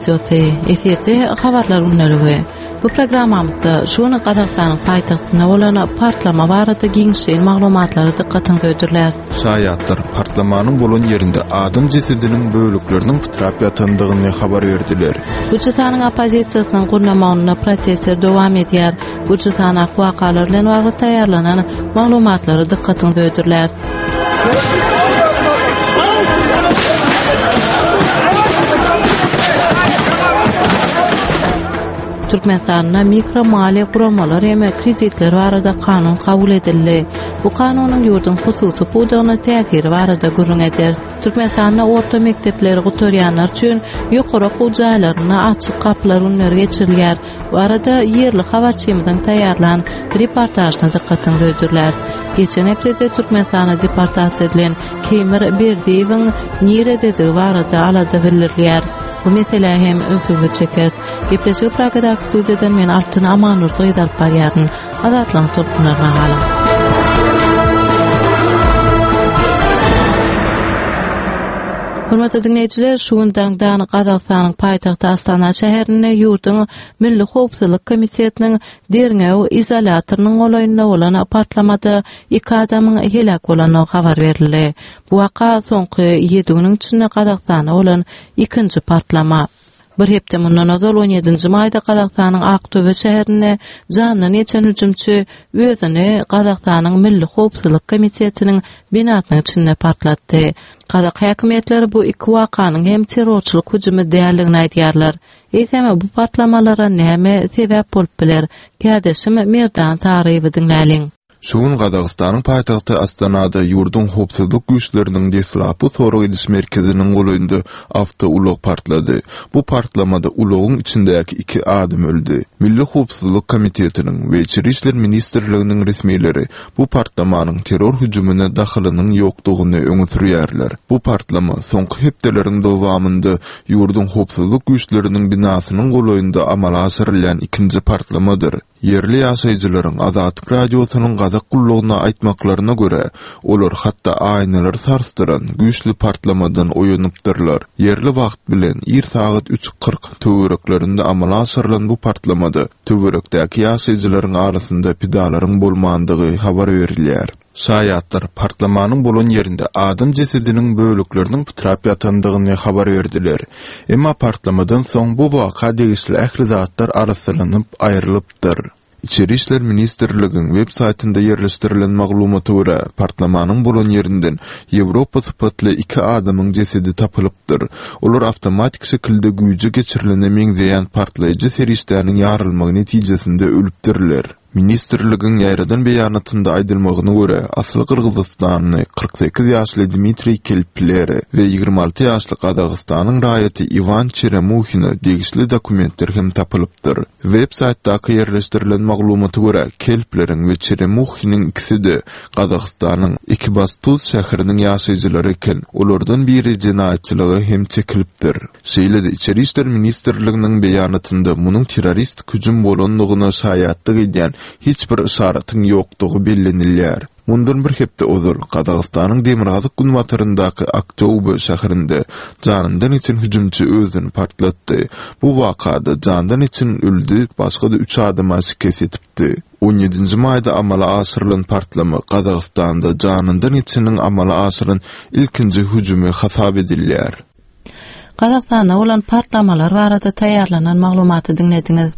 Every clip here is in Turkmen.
radyosu efirde habarlar unnalığı. Bu programamızda şunu Qazaqstan paytaxtına olan partlama barada giňişen maglumatlary diqqatyňyza ödürler. Şaýatlar partlamanyň bolan ýerinde adam cesediniň bölükleriniň pytrap ýatandygyny habar berdiler. Gürjistanyň opozisiýasynyň gurnamagyna prosesler dowam edýär. Gürjistan wakalar bilen bagly taýýarlanan maglumatlary diqqatyňyza ödürler. Türkmenistan'da mikro mali kuramalar hem kreditler barada kanun kabul edildi. Bu kanunun yurdun hususi puduğuna täsiri barada gurrun eder. Türkmenistan'da orta mektepleri gutoryanlar üçin ýokary okuw jaýlaryna açyk kaplar önleri geçirilýär. Bu arada yerli habarçymyň taýýarlan reportajyna diqqatyňyzy ödürler. Geçen hepde Türkmenistan'a deportasiýa edilen Kemir Berdiýewiň nirede barada alada bildirilýär. Bu mesele hem öňsüňe çeker. Gepleşi Pragadak studiýadan men Altyn Amanur toýdalyp barýaryn. Azatlyň tolkunlaryna galyň. Hormatly dinleýijiler, şuňdan dany Qazaqstanyň paýtagty Astana şäherine ýurdun Milli Howpsuzlyk Komitetiniň derňew izolatorynyň golaýyna bolan partlamada 2 adamyň helak bolanyny habar berildi. Bu waka soňky 7 güniň içinde Qazaqstanda bolan ikinji partlama. Bir hepde mundan ozal 17-nji maýda Qazaqstanyň Aktöbe şäherine janyny neçen hüjümçi özüni Qazaqstanyň Milli Howpsuzlyk Komitetiniň binasynyň içinde partlatdy. Qazaq häkimetleri bu iki wakanyň hem terrorçylyk hüjümi däligini aýdýarlar. Eýseme bu partlamalara näme sebäp bolup biler? Täzeşim Merdan Taryby dinläliň. Şuň Qazaqstanyň paýtagty Astanada ýurdun howpsuzlyk güýçleriniň deslapy sorag ediş merkeziniň golaýynda awtoulog partlady. Bu partlamada ulogyň içindäki 2 adam öldü. Milli Howpsuzlyk Komitetiniň we Içeri işler ministrliginiň resmiýetleri bu partlamanyň terror hüjümine daxylynyň ýokdugyny öňe sürýärler. Bu partlama soňky hepdeleriň dowamında ýurdun howpsuzlyk güýçleriniň binasynyň golaýynda amala asyrylýan ikinji partlamadyr. Yerli ýaşaýjylaryň Azatlyk radiosynyň Qazaq gullugyna aýtmaklaryna görä, olar hatda aýnalar sarsdyran güýçli partlamadan oýanypdyrlar. Yerli wagt bilen 1 saat 3:40 töwereklerinde amala asyrylan bu partlamada töwerekdäki ýaşaýjylaryň arasynda pidalaryň bolmandygy habar berilýär. Şaýatlar partlamanyň bolan ýerinde adam cesediniň bölükleriniň pytrap ýatandygyny habar berdiler. Emma partlamadan soň bu waka degişli ähli zatlar arasylanyp aýrylypdyr. İçeri işler ministrligiň web saýtynda ýerleşdirilen maglumata görä, partlamanyň bolan ýerinden Ýewropa sypatly 2 adamyň jesedi tapylypdyr. Olar awtomatik şekilde güýje geçirilene meňzeýän partlaýjy serişdäniň ýarylmagy netijesinde ölüpdirler. Ministrligiň ýaýradan beýanatynda aýdylmagyna görä, asly Qırgyzstanyň 48 ýaşly Dmitriy Kelpleri we 26 ýaşly Qazaqstanyň raýaty Ivan Cheremuhina degişli dokumentler hem tapylypdyr. Web saýtdaky ýerleşdirilen maglumata görä, Kelpleriň we Cheremuhiniň ikisi de Qazaqstanyň Ekibastuz şäheriniň ýaşaýjylary eken. Olardan biri jinaýatçylygy hem çekilipdir. Şeýle-de Içeri işler ministrliginiň beýanatynda munyň terrorist hüjüm bolandygyna şaýatlyk edýän hiç bir işaratyň ýokdugy bellenilýär. Mundan bir hepde ozal Qazaqstanyň Demirgazyk gunwataryndaky Aktöbe şäherinde janyndan için hüjümçi özüni partlatdy. Bu wakada jandan için öldü, başga da 3 adam şikayet etipdi. 17-nji maýda amala asyrylan partlama Qazaqstanda janyndan içiniň amala asyrylan ilkinji hüjümi hasap edilýär. Qazaqstanda bolan partlamalar barada taýýarlanan maglumaty dinlediňiz.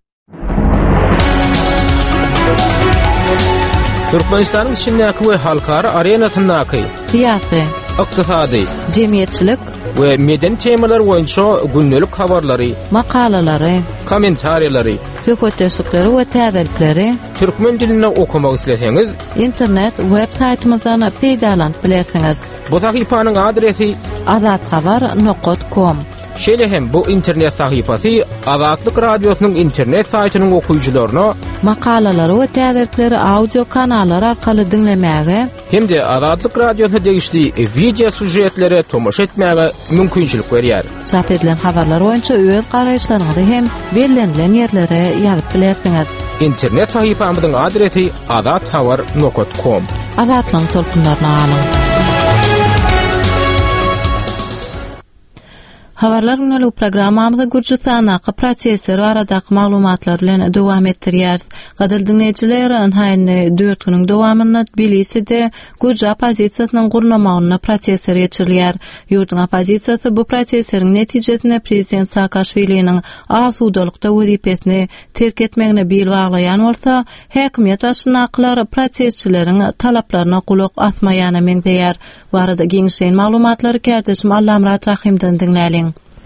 Türkmenistan'ın içindeki ve halkara arenasındaki siyasi, iktisadi, cemiyetçilik ve meden temalar boyunca günlük habarları, makalaları, komentariyleri, söhbetleşikleri ve täzelikleri Türkmen dilinde okumak isterseniz internet web saytymyzdan peýdalanıp bilersiňiz. Bu sahypanyň adresi azatxabar.com. Şeýle hem bu internet sahypasy Azatlyk radiosynyň internet saýtynyň okuyucularyna makalary we täzelikleri audio kanallar arkaly dinlemäge hem-de Azatlyk radiosyna degişli video sujetlere tomaşa etmäge mümkinçilik berýär. Çap edilen habarlar boýunça öz garaýşlaryňyzy hem bellenlen ýerlere ýazyp bilersiňiz. İnternet sahypamyzyň adresi azatxabar.com. Azatlyň tolkunlaryna galyň. Habarlar günlük programamyzda Gürjistana prosesi baradaky maglumatlar bilen dowam etdirýäris. Gadyr dinleýijiler, haýyny 4 güniň dowamyny bilýärde Gürjü opozisiýasynyň gurnamagyna prosesler geçirilýär. Ýurdun opozisiýasy bu proseslerin netijesinde prezident Saakashviliniň azudalykda wezipesini terk etmegine bil baglaýan bolsa, häkimet aşynaklar prosesçileriň talaplaryna kulak asmaýany meňzeýär. Barada giňişen maglumatlary Kerdeşim Allamrat Rahimden dinläliň.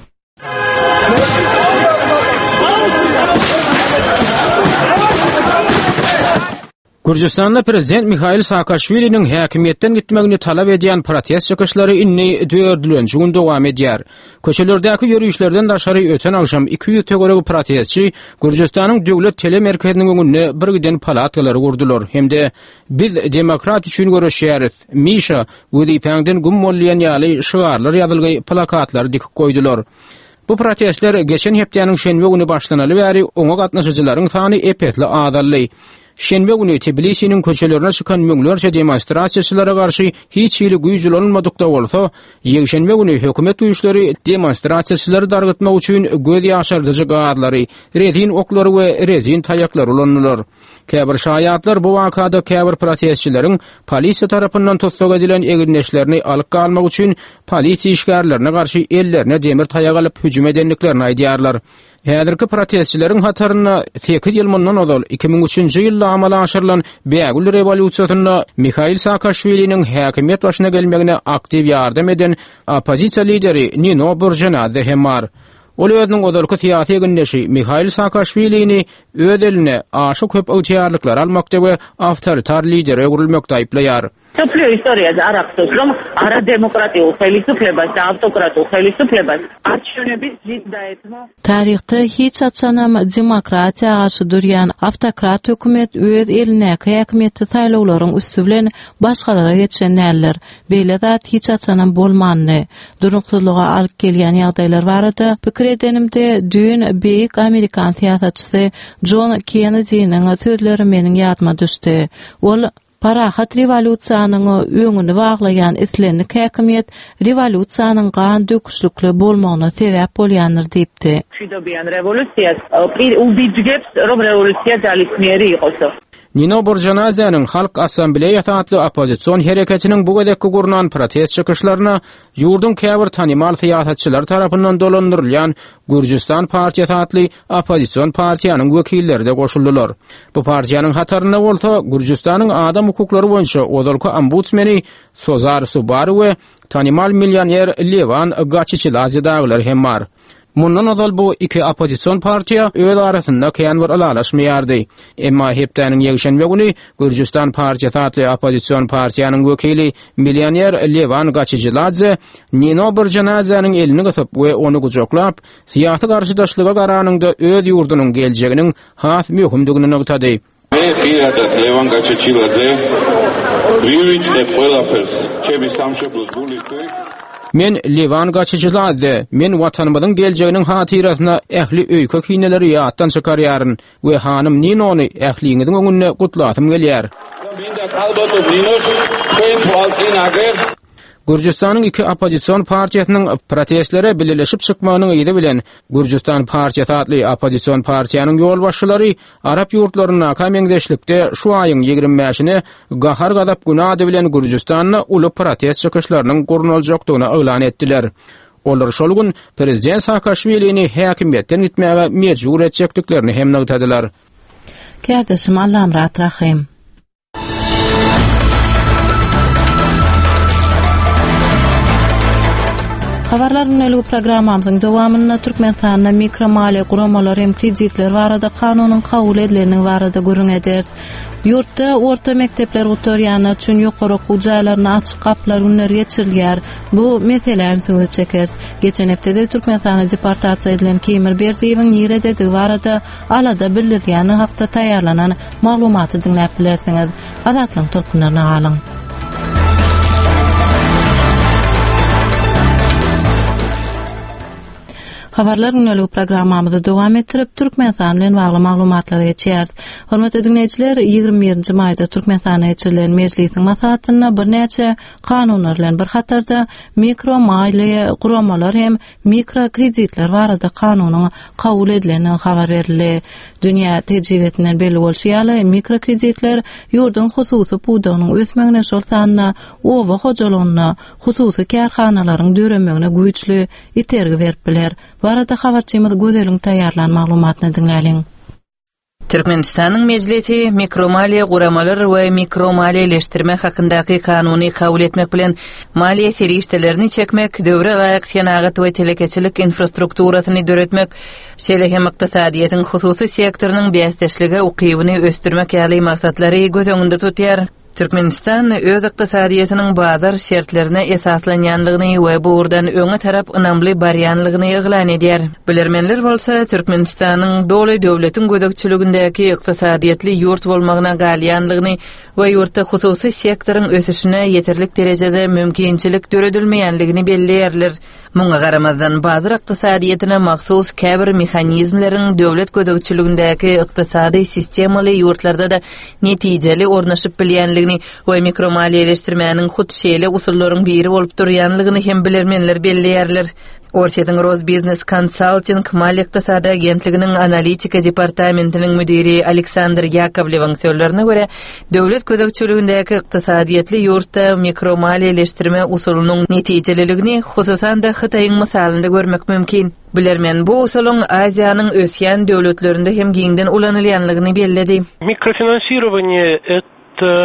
Gürjistanda prezident Mikhail Saakashviliniň häkimetden gitmegini talap edýän protest çykyşlary inni 4-nji gün dowam edýär. Köçelerdäki ýürüýüşlerden daşary öten akşam 200 töweregi protestçi Gürjistanyň döwlet telemerkeziniň öňünde birgiden palatkalary gurdular. Hemde biz demokrat üçin görüşýäris. Misha wezipäňden gummollayan ýaly şygarlar ýazylgy plakatlar dikip goýdular. Bu protestler geçen hepdeniň şenbe güni başlanaly bäri oňa gatnaşyjylaryň sany epetli azally. Şenbe günü Tbilisi'nin köçelerine çıkan müňlerçe demonstrasiýaçylara garşy hiç hili güýjül olmadykda bolsa, ýekşenbe günü hökümet güýçleri demonstrasiýaçylary dargatmak üçin göz ýaşardyjy gaýdlary, rezin oklary we rezin taýaklary ulandylar. Käbir şaýatlar bu wakada käbir protestçileriň polisiýa tarapyndan tutsak edilen egirneşlerini alyp galmak üçin polisiýa işgärlerine garşy ellerine demir taýak alyp hüjüm edenliklerini aýdýarlar. Häzirki protestçileriň hataryna 8 ýyl mundan ozal 2003-nji ýylda amala aşyrylan Bägül rewolýusiýasyna Mikhail Saakashviliniň häkimet başyna gelmegine aktiv ýardam eden opozisiýa lideri Nino Burjanadze hem bar. Ol özüniň ozalky syýasy günnäşi Mikhail Saakashvilini öz eline aşy köp öwçýarlyklar almakda we awtoritar lideri gurilmakda aýplaýar. Sopio istoriaz არ ახსოვს, რომ არადემოკრატიულ ხელისუფლებას და ავტოკრატულ ხელისუფლებას არჩევნების ძით დაეთმო. Tarihte hiç açanam demokratiýa garşy durýan awtokrat hökümet öz eline häkimetde saýlawlaryň üstü bilen başgalara geçen näler. Beýle zat hiç açanam bolmandy. Duruksyzlyga alyp gelýän ýagdaýlar barada pikir edenimde dün beýik Amerikan siýasatçysy John Kennedy'niň sözleri meniň ýadyma düşdi. Ol parahat revolýusiýanyň öňüni baglayan islenlik häkimet revolýusiýanyň gan döküşlükli bolmagyna sebäp bolýandyr diýipdi. Mშვიდობიან რევოლუციას უბიძგებს, რომ რევოლუცია ძალისმიერი იყოს. Nino Burjanadze'nin Halk Assambleýasy atly opozisiýon hereketiniň bu gedekki gurnan protest çykyşlaryna ýurdun käbir tanymal syýasatçylar tarapyndan dolandyrylýan Gürjistan partiýasy atly opozisiýon partiýanyň wekilleri de goşuldylar. Bu partiýanyň hataryna bolsa Gürjistanyň adam hukuklary boýunça ozalky ombudsmeni Sozar Subaru we tanymal millioner Levan Gaçiçiladze daglar hem bar. Mundan ozal bu iki opozisiýon partiýa öz arasynda käň bir alalaşmaýardy. Emma hepdeniň ýekşenbe güni Gürjistan partiýasy atly opozisiýon partiýanyň wekili millioner Levan Gaçiçiladze Nino Burjanadze'niň elini gysyp we onu gujaklap, syýasy garşydaşlyga garanyňda öz ýurdunyň geljeginiň has möhümdigini noktada. Levan Gaçiçiladze ვივიწყე ყველაფერს ჩემი სამშობლოს გულისთვის. Men Levan Gaçiçiladze, men watanymyň geljeginiň hatyrasyna ähli öýke kineleri ýatdan çykarýaryn we hanym Ninony ähliňiziň öňünde gutlatym gelýär. Minda kalbato Ninos pen paltin ager Gürjistanyň iki opozisiýon partiýasynyň protestlere birleşip çykmagynyň ýyly bilen Gürjistan partiýasy atly opozisiýon partiýanyň ýol başçylary Arap ýurtlaryna kamengdeşlikde şu aýyň 25-ine gahar gadap günady bilen Gürjistanyň uly protest çykyşlarynyň gurnaljakdygyny elan etdiler. Olar şol gün prezident Saakashvilini häkimetden gitmäge mejbur etjekdiklerini hem nagtadylar. Kerdeşim Allamrat Rahim. Habarlar günlük programmamyzyň dowamyna Türkmenistanda mikromaliýe guramalar hem kreditler barada kanunyň kabul edileni barada görüň ederiz. Ýurtda orta mektepler oturýanlar üçin ýokary okuw jaýlaryna açyk kaplar günler geçirilýär. Bu meselem söýüp çeker. Geçen hepde Türkmenistanda deportasiýa edilen Kemir Berdiýewiň ýere-de barada alada bildirýän haqda taýýarlanan maglumaty dinläp bilersiňiz. Azatlyň türkmenlerine alyň. Habarlar günlük programmamyzy dowam ettirip Türkmenistan bilen bagly maglumatlary geçýäris. Hormatly dinleýijiler, 21-nji maýda Türkmenistanda geçirilen meclisiň maslahatyna bir näçe kanunlar bilen bir hatarda mikro maliýe guramalar hem mikrokreditler barada kanunyň kabul edileni habar berildi. Dünýä tejribesinden belli bolýaly, mikrokreditler ýurdun hususy pudagynyň ösmegine şolsanyna, owa hojalogyna, hususy kärhanalaryň döremegine güýçli itergi berip biler. Barada habarçymyz Gözelin taýýarlan maglumatyny dinläliň. Türkmenistanyň meclisi mikromaliýe guramalar we mikromaliýeleşdirme hakyndaky kanuny kabul etmek bilen maliýe serişdelerini çekmek, döwre laýyk senagat we telekeçilik infrastrukturasyny döretmek, şeýle hem ykdysadyýetyň hususy sektorynyň beýsteşligi ukybyny ösdürmek ýaly maksatlary göz öňünde tutýar. Türkmenistan öz ykdysadyýetynyň bazar şertlerine esaslanýanlygyny we bu urdan öňe tarap ynamly barýanlygyny ýyglan edýär. Bilermenler bolsa Türkmenistanyň doly döwletiň gözegçiligindäki ykdysadyýetli ýurt bolmagyna galýanlygyny we ýurtda hususy sektoryň ösüşine ýeterlik derejede mümkinçilik döredilmeýänligini belliýärler. Muňa garamazdan bazar ykdysadyýetine mahsus käbir mexanizmlaryň döwlet gözegçiligindäki ykdysady sistemaly ýurtlarda da netijeli ornaşyp bilýänligini we mikromaliýeleşdirmäniň hutşeýle usullaryň biri bolup durýanlygyny hem bilermenler belliýärler. Orsiýetiň Rosbiznes Consulting Mali ykdysady agentliginiň analitika departamentiniň müdiri Aleksandr Yakovlewyň sözlerine görä, döwlet gözegçiligindäki ykdysadyýetli ýurtda mikromaliýeleşdirme usulunyň netijeliligini hususan da Hytaýyň misalynda görmek mümkin. Bilermen bu usulun Aziýanyň ösýän döwletlerinde hem giňden ulanylýanlygyny belledi. Микрофинансирование — это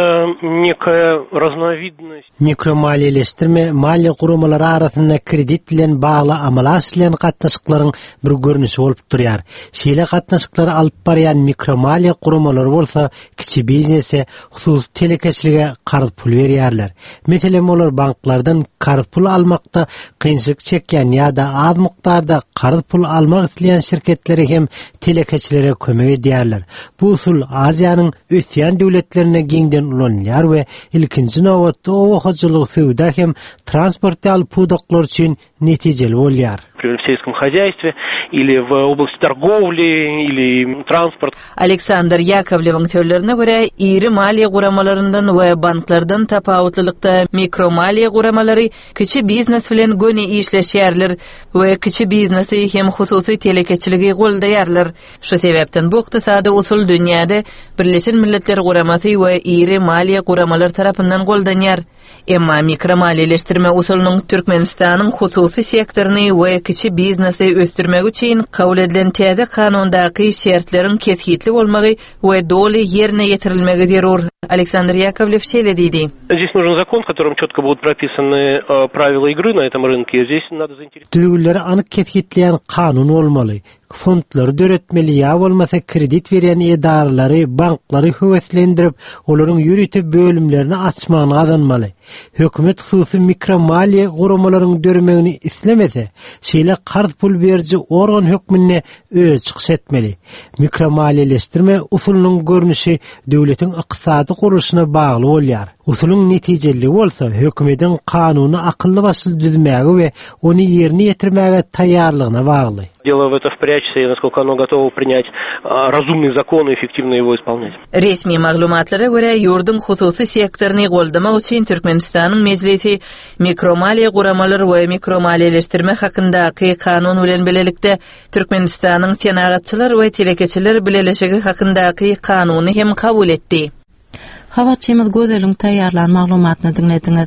некая разновидность. Mikromaliýeleşdirme maliýe guramalary arasynda kredit bilen bagly amalas bilen gatnaşyklaryň bir görnüşi bolup durýar. Şeýle gatnaşyklary alyp barýan mikromaliýe guramalary bolsa kiçi biznese, hususy telekeçilige karz pul berýärler. Meselem olar banklardan karz pul almakda kynçylyk çekýän ýa-da az mukdarda karz pul almak isleýän şirketleri hem telekeçilere kömek edýärler. Bu usul Aziýanyň ösýän döwletlerine giňden ulanýar we ilkinji nowatda owaçylyk söwda hem transportal pudaklar üçin netijeli bolýar. В сельском хозяйстве или в области торговли или транспорт. Aleksandr Yakovlewyň sözlerine görä, iri maliýe guramalaryndan we banklardan tapawutlylykda mikromaliýe guramalary kiçi biznes bilen göni işleşýärler we kiçi biznesi hem hususy telekeçiligi goldaýarlar. Şu sebäpden bu ykdysady usul dünýäde Birleşen Milletler Guramasy we iri maliýe guramalar tarapyndan goldanýar. Emma mikromaliýeleşdirme usulunyň Türkmenistanyň hususy sektoryny we kiçi biznesi ösdürmek üçin kabul edilen täze kanundaky şertleriň keshitli bolmagy we doly ýerine ýetirilmegi zerur. Aleksandr Yakovlew şeýle diýdi. Здесь нужен закон, в котором четко будут прописаны правила игры на этом рынке. Здесь надо заинтересовать. Düzgünleri anyk keshitleýän kanun bolmaly. Fondlary döretmeli ýa bolmasa kredit berýän edaralary, banklary höweslendirip, olaryň ýürütip bölümlerini açmagyny gazanmaly. Hökümet hususy mikromaliýe guramalaryň dörmegini islemese, şeýle karz pul berji organ hökmüne öz çykyş etmeli. Mikromaliýeleşdirme usulunyň görnüşi döwletiň ykdysady guruluşyna bagly bolýar. Usulun netijeli bolsa, hökümetiň kanuny akylly başly düzmäge we ony ýerine ýetirmäge taýýarlygyna bagly. Дело в это впрячься и насколько оно готово принять разумный закон и эффективно его исполнять. Resmi maglumatlara görä, ýurdun hususy sektoryny goldamak üçin Türkmenistanyň meclisi mikromaliýe guramalary we mikromaliýeleşdirme hakyndaky kanun bilen belelikde Türkmenistanyň senagatçylar we telekeçiler bileleşigi hakyndaky kanuny hem kabul etdi. Habarçymyz Gözelin taýýarlan maglumatyny dinlediňiz.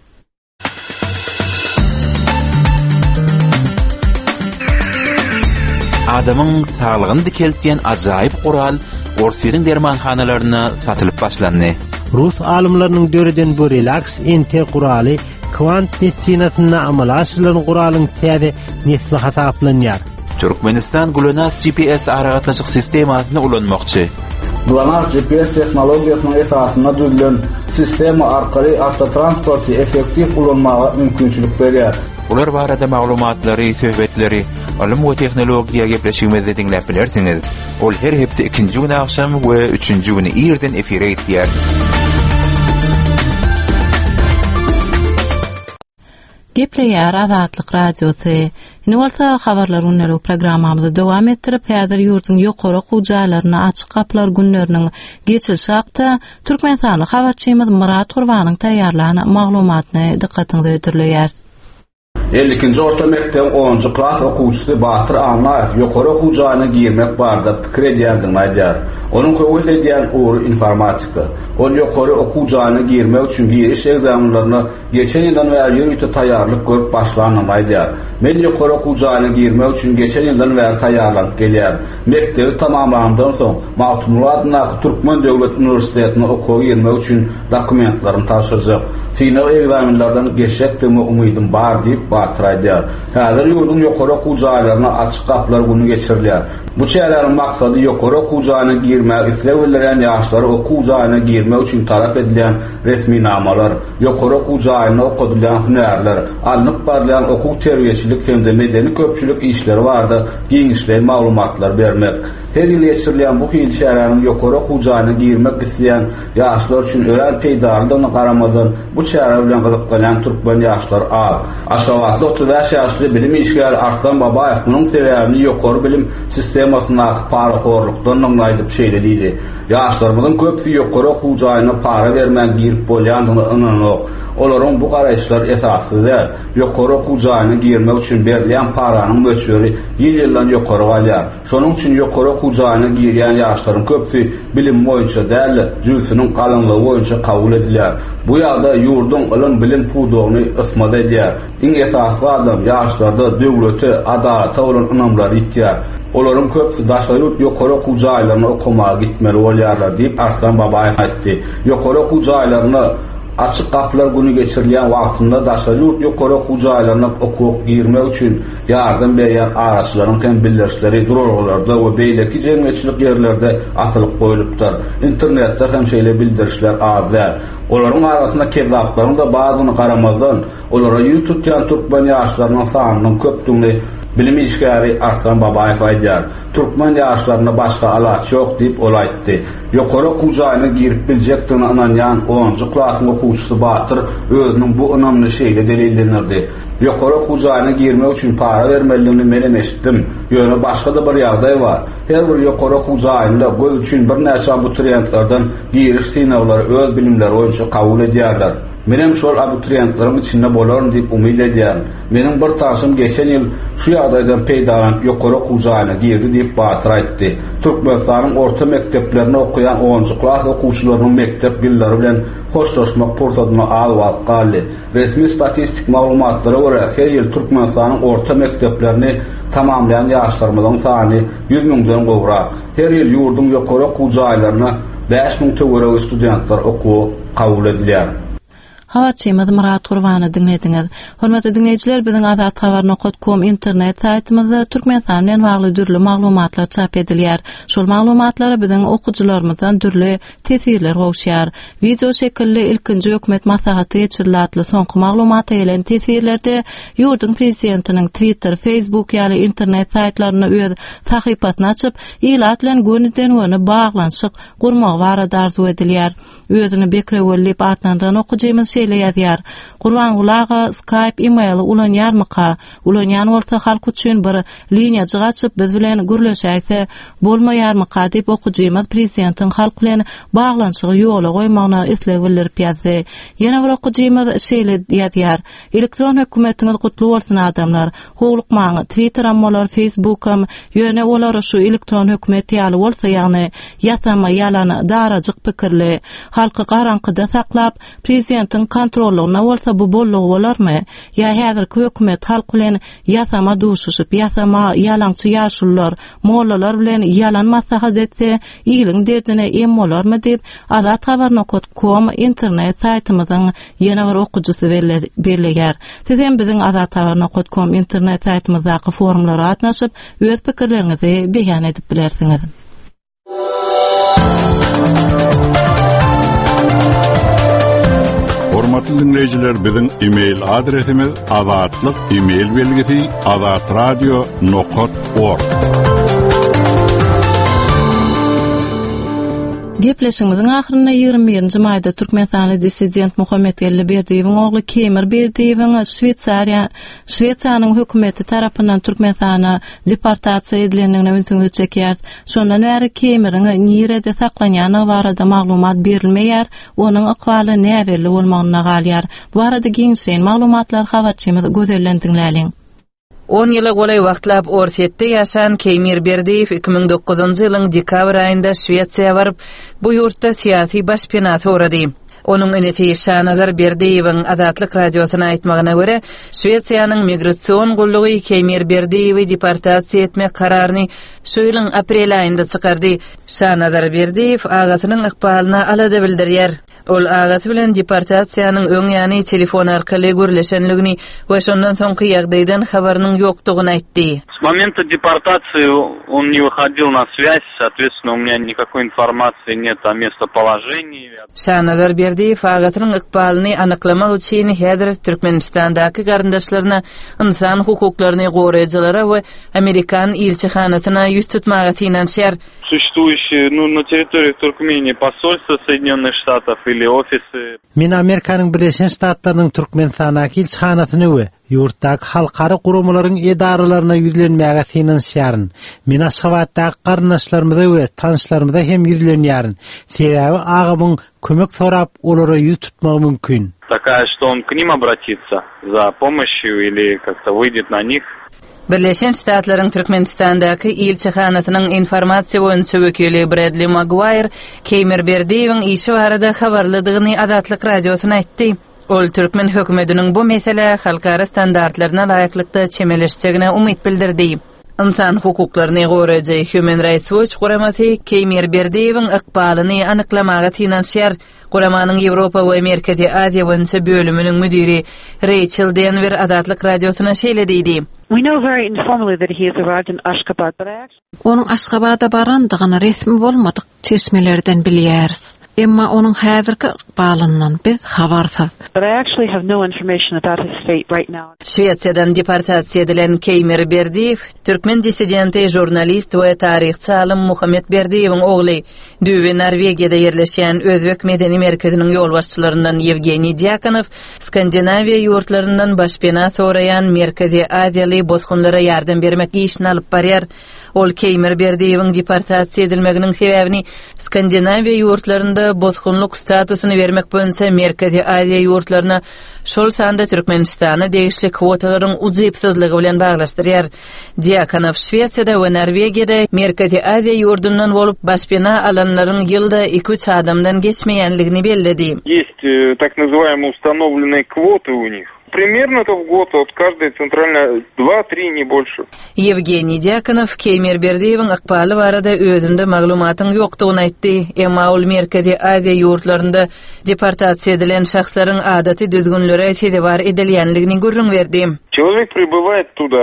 Adamın sağlığını dikeltýän ajaýyp gural Orsiýetiň dermanhanalarına satylyp başlandy. Rus alimlerining döreden bu relax NT guraly kvant medisinasyna amala aşyrylan guralyň täze nesli hasaplanýar. Türkmenistan GLONASS GPS aragatnaşyk sistemasyna ulanmakçy. GLONASS GPS tehnologiýasynyň esasyna düzülen sistema arkaly avtotransporty effektiv ulanmaga mümkinçilik berýär. Ular barada maglumatlary, söhbetleri, alim we tehnologiýa gepleşigimizde dinläp bilersiňiz. Ol her hepde 2-nji güni akşam we 3-nji güni ýerden efire etýär. Gepleýär Azatlyk radiosy. Ine bolsa habarlar unnary programmamyzy dowam etdirip, häzir ýurdun ýokary okuwjalaryna açyk gaplar günleriniň geçilşi hakda Türkmenistanyň habarçymyz Murat Gurbanyň taýýarlanan maglumatyny dikkatiňize ötürleýär. 50-nji orta mektep 10-njy klas okuwçysy Batyr Anlaýew ýokary okuwjalyna girmek barada pikir edýändigini aýdýar. Onuň köwüs edýän ugy informatika. Ol ýokary okuwjalyna girmek üçin giriş egzamynlaryny geçen ýyldan bäri ýürüýte taýýarlyk görüp başlanyny aýdýar. Men ýokary okuwjalyna girmek üçin geçen ýyldan bäri taýýarlanyp gelýär. Mektebi tamamlandan soň Mawtumlu adyna Türkmen Döwlet Uniwersitetine okuwga girmek üçin dokumentlaryny tapşyrjak. Final egzamynlardan geçekdigime umydym bar diýip Batyr aýdýar. Häzir ýurdun ýokary okuwjalaryna açyk gaplar güni geçirilýär. Bu çälerin maksady ýokary okuwjalyna girmek isleýän ýaşlary okuwjalyna girmek üçin talap edilen resmi namalar, ýokary okuwjalyna okudylýan hünärler, alnyp barýan okuw terbiýeçilik hemde medeni köpçülik işleri bardy, giňişli maglumatlar bermek. Her ýyl geçirilýän bu hil çälerin ýokary okuwjalyna girmek isleýän ýaşlar üçin ören peýdalygyna garamazdan bu çäle bilen gyzyklanýan türkmen ýaşlar az. Aşawatly 35 ýaşly bilim işgär Arslan Babaýew sebäbini ýokary bilim sistemasyna paraxorlukdan naňlaýdyp şeýledidi. Ýaşlarymyzyň köpsi ýokary okuwjalyna para bermän girip bolýandygyny ynanyp, olaryň bu garaýşlar esaslydyr. Ýokary okuwjalyna girmek üçin berilýän paranyň möçberi ýyl-ýyldan ýokary bolýar. Şonuň üçin ýokary okuwjalyna girýän ýaşlaryň köpsi bilim boýunça däl, jünsiniň galynlygy boýunça kabul edilýär. Bu ýagda ýurdun ilim bilim pudugyny ysmat edýär. Iň esasly adam ýaşlarda döwlete, adalata bolan ynamlary ýitýär. Olaryň köpsi daşaryp ýokary okuwjalylaryna okumaga gitmeli bolýarlar diýip Arslan Babaýew aýtdy. Ýokary okuwjalylaryna açyk gaplar güni geçirilýän wagtynda daşaryp ýokary okuwjalylaryna okuwak girmek üçin ýardam berýän araçlaryň hem birleşleri durullarda we beýleki jemgyýetçilik ýerlerde asylyp goýulypdyr. Internetde hem şeýle bildirişler azlar. Olaryň arasynda kezaplaryň da bazyny garamazdan olara ýüz tutýan türkmen ýaşlarynyň sanynyň köpdigini bilim işgäri Arslan Babaýew aýdýar. Türkmen ýaşlaryna başga alaç ýok diýip ol aýtdy. Ýokary okuwjalyna girip biljekdigine inanýan 10-njy klasyň okuwçysy Batyr özüniň bu ynamly şeýle delillendirdi. Ýokary okuwjalyna girmek üçin para bermeligini men eşitdim. Ýöne başga da bir ýagdaý bar. Her bir ýokary okuwjalyna göz üçin bir näçe abituriýentlerden giriş synawlary öz bilimleri boýunça kabul edýärler. Menem şol abituriýentlaryň içinde bolaryn diýip umyd edýär. Meniň bir taşym geçen ýyl şu ýagdaýdan peýdalanyp ýokary okuwjalyna girdi diýip Batyr aýtdy. Türkmenistanyň orta mekdeplerini okuyan 10-njy klas okuwçylarynyň mektep ýyllary bilen hoşlaşmak pursatyny alyp galdy. Resmi statistik maglumatlara görä her ýyl Türkmenistanyň orta mekteplerini tamamlayan ýaşlarymyzyň sany 100 000-den gowrak. Her ýyl ýurdun ýokary okuwjalylaryna 5 000 töwereg studentler okuw kabul edilýär. Habarçymyz Murat Gurbany dinlediňiz. Hormatly dinleýijiler, biziň azathabar.com internet saýtymyzda Türkmenistan bilen bagly dürli maglumatlar çap edilýär. Şol maglumatlary biziň okuwçylarymyzdan dürli tesirler gowşýar. Video şekilli ilkinji hökümet maslahaty geçirilatly soňky maglumat elen tesirlerde ýurdun prezidentiniň Twitter, Facebook ýaly internet saýtlaryna öz sahypasyny açyp, ilat bilen gönnüden göne baglanşyk gurmagy barada arzu edilýär. Özüni bekrewellip artandan okujymyz şeýle ýazýar. Gurban gulaga Skype, e-mail ulanýarmyka? Ulanýan bolsa halk üçin bir liniýa açyp biz bilen gürleşäýse bolmaýarmyka diýip okujymyz prezidentiň halk bilen baglanşygy ýola goýmagyna isleg bildirip ýazdy. Ýene bir okujymyz şeýle ýazýar. Elektron hökümetiňiz gutly bolsun adamlar. Howlukmaň Twitter ammalar, Facebookam ýöne olar şu elektron hökümet ýaly bolsa ýagny ýasama ýalan darajyk pikirli halky garankyda saklap prezidentiň kontroluna bolsa bu bollugy bolarmy? Ýa häzirki hökümet halk bilen ýasama duşuşyp, ýasama ýalançy ýaşullar, mollalar bilen ýalan maslahat etse, ýylyň derdine em bolarmy diýip azathabar.com internet saýtymyzyň ýene bir okujusy belleýär. Siz hem biziň azathabar.com internet saýtymyzdaky forumlara atnaşyp, öz pikirlerinizi beýan edip bilersiňiz. Hormatly dinleyijiler, biziň e-mail adresimiz azatlyk@azatradyo.org. Gepleşigimiziň ahyrynda 21-nji maýda Türkmenistanyň dissident Muhammed Gelliberdiýewiň ogly Kemer Berdiýewiň Şweýçarýanyň hökümeti tarapyndan Türkmenistana deportasiýa edilendigine öňsüňde çekýär. Şondan bäri Kemeriň nirede saklanýany barada maglumat berilmeýär, onuň akwaly näwelli bolmagyna galýar. Bu arada giňşen maglumatlar habarçymyz gözellendiňläliň. 10 ýyla golay wagtlap Orsetde ýaşan Kemer Berdiýew 2009-njy ýylyň dekabr aýynda Şweýçarýa baryp, bu ýurtda syýasy başpena sorady. Onuň enesi Şanazar Berdiýewiň Azatlyk radiosyna aýtmagyna görä, Şweýçarýanyň migrasiýon gullugy Kemer Berdiýewi deportasiýa etmek kararyny şu ýylyň aprel aýynda çykardy. Şanazar Berdiýew agasynyň ykbalyna alada bildirýär. Ol agasy bilen deportasiýanyň öň ýany telefon arkaly görleşenligini we şondan soňky ýagdaýdan habarynyň ýokdugyny aýtdy. С момента депортации он не выходил на связь, соответственно, у меня никакой информации нет о местоположении. Şanazar Berdiýew agasynyň ykbalyny anyklamak üçin häzir Türkmenistandaky garyndaşlaryna, insan hukuklaryny goraýjylara we Amerikan elçihanasyna ýüz tutmagy synanşýar. Существующие на территории Туркмении посольства Соединенных Штатов или офисы. Men Amerikanyň Birleşen Ştatlarynyň Türkmenistanaky elçihanasyny we ýurtdaky halkary guramalaryň edaralaryna ýüzlenmäge synanşýaryn. Men Aşgabatdaky garyndaşlarymyza we tanışlarymyza hem ýüzlenýäryn. Sebäbi agymyň kömek sorap olara ýüz tutmagy mümkin. Такая, что он к ним обратится за помощью или как-то выйдет на них. Birleşen Ştatlaryň Türkmenistandaky elçihanasynyň informasiýa boýunça wekili Bradley Maguire Kemer Berdiýewiň işi barada habarladygyny Azatlyk radiosyna aýtdy. Ol Türkmen hökümetiniň bu mesele halkara standartlaryna laýyklykda çemeleşsegine umyt bildirdi. İnsan hukuklaryny goraýjy Human Rights Watch guramasy Kemer Berdiýewiň ykbalyny anyklamaga synanşýar. Guramanyň Ýewropa we Merkezi Aziýa boýunça bölüminiň müdiri Rachel Denver Azatlyk radiosyna şeýlediydi. We know very informally that he has arrived in Ashgabat, but Onun Aşgabada barandygyny resmi bolmadyk çeşmelerden bilýäris. Emma onuň häzirki ykbalyndan biz habarsyz. But I actually have no information about his fate right now. Şweýçarýadan deportasiýa edilen Kemer Berdiýew, türkmen dissidenti, jurnalist we taryhçy alim Muhammed Berdiýewiň ogly, düýbe Norwegiýada ýerleşýän Özbek medeni merkeziniň ýolbaşçylaryndan Yevgeniy Diakonow, Skandinawiýa ýurtlaryndan başpena soraýan Merkezi Aziýaly bozgunlara ýardam bermek işini alyp barýar. Ol Kemer Berdiýewiň deportasiýa edilmeginiň sebäbini Skandinawiýa ýurtlarynda bozgunluk statusyny bermek boýunça Merkezi Aziýa ýurtlaryna şol sanda Türkmenistana degişli kwotalaryň ujypsyzlygy bilen baglaşdyrýar. Diakonow Şweýçarýada we Norwegiýada Merkezi Aziýa ýurdundan bolup başpena alanlaryň ýylda 2-3 adamdan geçmeýänligini bellädi. Есть так называемые установленные квоты у них. Примерно-то в год от каждой центральной 2-3, не больше. Yevgeniy Diakonow Kemer Berdiýewiň ykbaly barada özünde maglumatyň ýokdugyny aýtdy. Emma ol Merkezi Aziýa ýurtlarynda deportasiýa edilen şahslaryň adaty düzgünlere sedebar edilýänligini görüň berdi. Человек прибывает туда,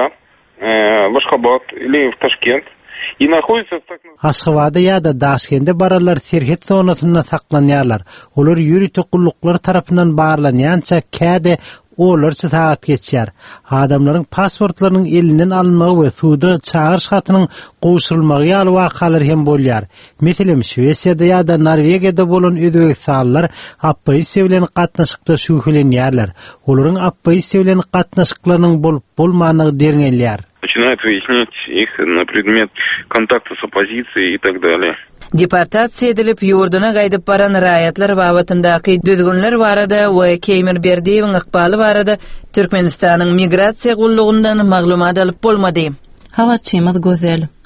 в Ашхабад или в Ташкент, и находится в так называемом... Aşgabada ýa-da Daşkende baralar terhet zonasynda saklanýarlar. Olar ýüri tokulluklar tarapyndan barlanýança käde olarça saat geçýär. Adamlaryň pasportlarynyň elinden alınmagy we suwda çağırş hatynyň goşulmagy ýaly wakalary hem bolýar. Meselem Şweýçarýada ýa-da Norwegiýada bolan özbekistanlylar appaýysy bilen gatnaşykda şüýhelenýärler. Olaryň appaýysy bilen gatnaşyklarynyň bolup bolmanyny derňelýär. Начинают выяснять их на предмет контакта с оппозицией и так далее. Deportasiýa edilip ýurduna gaýdyp baran raýatlar wagtyndaky düzgünler barada we Kemer Berdiýewiň ykbaly barada Türkmenistanyň migrasiýa gullugyndan maglumat alyp bolmady. Habarçymyz gözel.